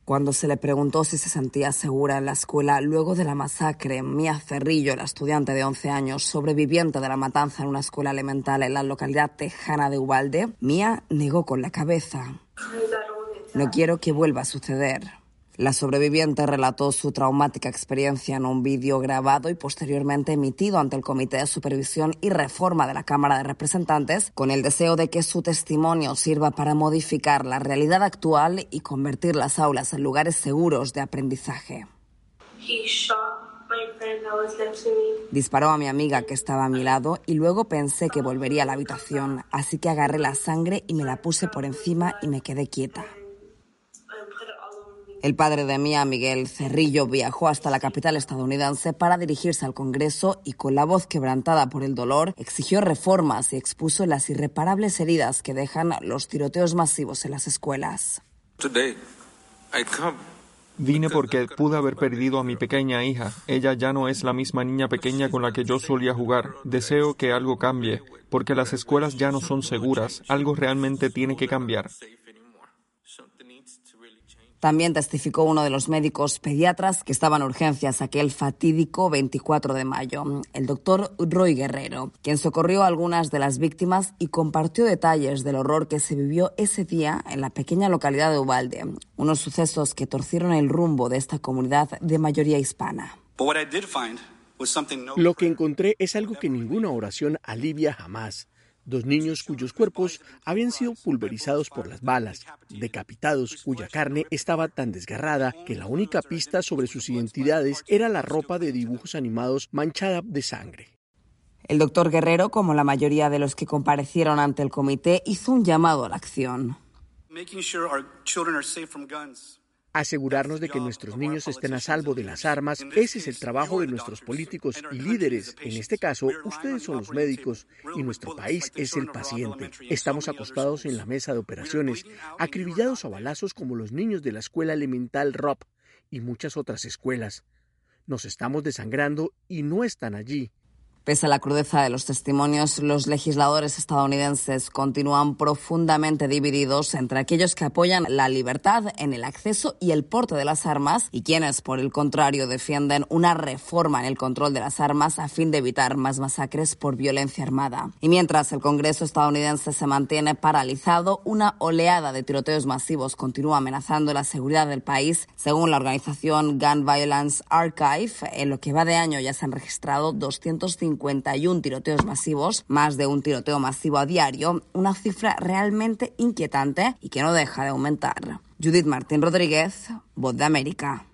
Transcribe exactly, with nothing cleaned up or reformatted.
Cuando se le preguntó si se sentía segura en la escuela luego de la masacre, Mia Cerrillo, la estudiante de once años, sobreviviente de la matanza en una escuela elemental en la localidad tejana de Uvalde, Mia negó con la cabeza. No quiero que vuelva a suceder. La sobreviviente relató su traumática experiencia en un vídeo grabado y posteriormente emitido ante el Comité de Supervisión y Reforma de la Cámara de Representantes, con el deseo de que su testimonio sirva para modificar la realidad actual y convertir las aulas en lugares seguros de aprendizaje. Disparó a mi amiga que estaba a mi lado y luego pensé que volvería a la habitación, así que agarré la sangre y me la puse por encima y me quedé quieta. El padre de Mia, Miguel Cerrillo, viajó hasta la capital estadounidense para dirigirse al Congreso y, con la voz quebrantada por el dolor, exigió reformas y expuso las irreparables heridas que dejan los tiroteos masivos en las escuelas. Vine porque pude haber perdido a mi pequeña hija. Ella ya no es la misma niña pequeña con la que yo solía jugar. Deseo que algo cambie, porque las escuelas ya no son seguras. Algo realmente tiene que cambiar. También testificó uno de los médicos pediatras que estaban en urgencias aquel fatídico veinticuatro de mayo, el doctor Roy Guerrero, quien socorrió a algunas de las víctimas y compartió detalles del horror que se vivió ese día en la pequeña localidad de Uvalde, unos sucesos que torcieron el rumbo de esta comunidad de mayoría hispana. Lo que encontré es algo que ninguna oración alivia jamás. Dos niños cuyos cuerpos habían sido pulverizados por las balas, decapitados, cuya carne estaba tan desgarrada que la única pista sobre sus identidades era la ropa de dibujos animados manchada de sangre. El doctor Guerrero, como la mayoría de los que comparecieron ante el comité, hizo un llamado a la acción. Asegurarnos de que nuestros niños estén a salvo de las armas, ese es el trabajo de nuestros políticos y líderes. En este caso, ustedes son los médicos y nuestro país es el paciente. Estamos acostados en la mesa de operaciones, acribillados a balazos como los niños de la escuela elemental Rob y muchas otras escuelas. Nos estamos desangrando y no están allí. Pese a la crudeza de los testimonios, los legisladores estadounidenses continúan profundamente divididos entre aquellos que apoyan la libertad en el acceso y el porte de las armas y quienes, por el contrario, defienden una reforma en el control de las armas a fin de evitar más masacres por violencia armada. Y mientras el Congreso estadounidense se mantiene paralizado, una oleada de tiroteos masivos continúa amenazando la seguridad del país. Según la organización Gun Violence Archive, en lo que va de año ya se han registrado doscientos cincuenta y uno tiroteos masivos, más de un tiroteo masivo a diario, una cifra realmente inquietante y que no deja de aumentar. Judith Martín Rodríguez, Voz de América.